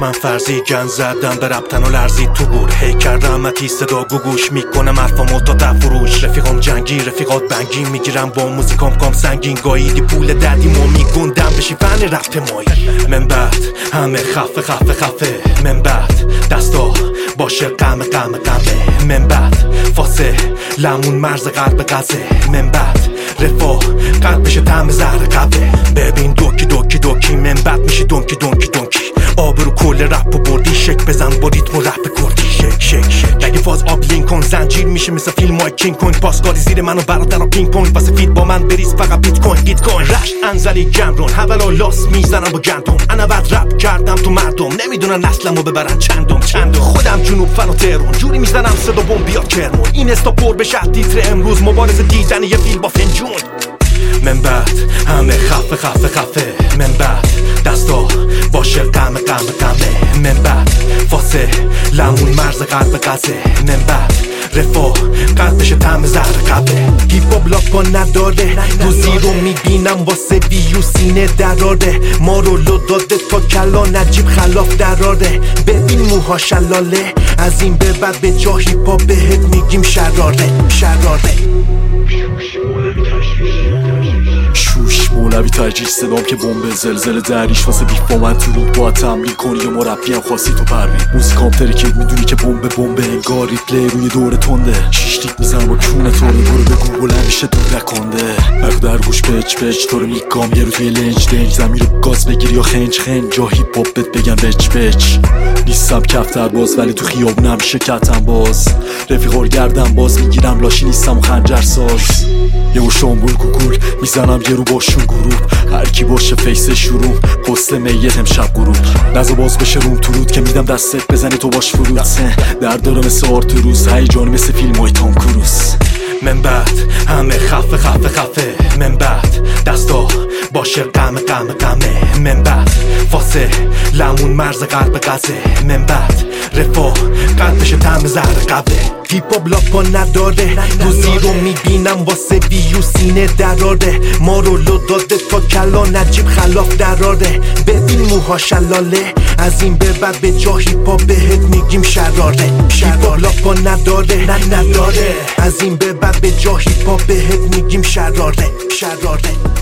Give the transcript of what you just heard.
من فرضی گن زدم به ربطن و لرزید تو گور هی کردم متی صدا گوش میکنم حرفامو تا تفروش رفیقام جنگی رفیقات بنگی میگیرم با موزیکام کام سنگین گاییدی پول ددیمو میگوندم بشی فن رفت مایی من بعد همه خفه خفه خفه من بعد دستا باشه غم من بعد فاسه لمون مرز قلب غزه من بعد رفاه قلب بشه طعم زهر قبه ببین دوکی من بعد میشه دونکی آبرو کل رپ و بردی شک بزن با ریتم و رپ کردی شک اگه فاز آب لین کن زنجیر میشه مثل فیلم های کینگ کنگ پاسکاری زیر من و برادرها پینگ پونگ واسه فید با من بریز فقط بیت کوین رشت انزلی گمرون حولا لاس میزنم با گندم انا بعد رپ کردم تو مردم نمیدونن نسلمو ببرن چندم خودم جنوب فن و تهرون جوری میزنم صدا بمب بیاد کرمون این استا پر بشه تیتر امروز مبارزه دیدن یه فیل با فنجون من بعد همه خفه من بعد دستا باشه غم من بعد فاسه لمون مرز قلب غزه من بعد رفاه قلب بشه طعم زهر قبه هیپ هاپ لاپا نداره روزی رو میبینم واسه ویو سینه دراره ما رو لو داده تا کلا نجیب خلاف دراره ببین موها شلاله از این به بعد به جا هیپ هاپ بهت میگیم شراره شوش مولوی تجریش صدام که بمب زلزله دریش واسه بیف با من تو رود باید تمرین کنی یا مربی هم خواستی تو پروین موزیکام ترکید میدونی که بمب انگار ریپلی روی دور تنده شیش تیک میزنم با کونه تو رو برو بگو بلند میشه دور نکنده بگو در گوش بچ تو رو میگام یه رو توی لنج زمین رو گاز بگیری یا خنج جا هیپ هاپ بت بگم بچ نیستم کفتر باز ولی تو خیابونم میشه کتم باز رفیقار گردم باز میگیرم لاشی نیستم و خنجر ساز یه شامبول کوکول میزنم یه رو باشون گروه هر کی باشه فیس شروع پست میت امشب گروه نزا باز بشه روم تو رود که میدم دستت بزنی تو باش فرود در داره مثل آرتوروز هیجان مثل فیلم های تام کروز من بعد همه خفه من بعد دستا باشه غم من بعد فاسه لمون مرز قلب غزه من بعد رفاه قلب بشه طعم زهر قبه هیپ هاپ لاپا نداره روزی رو میبینم واسه ویو سینه دراره ما رو لو داده تا کلا نجیب خلاف دراره ببین موها شلاله از این به بعد به جا هیپ هاپ بهت میگیم شراره هیپ هاپ لاپا نداره از این به بعد به جا هیپ هاپ بهت میگیم شراره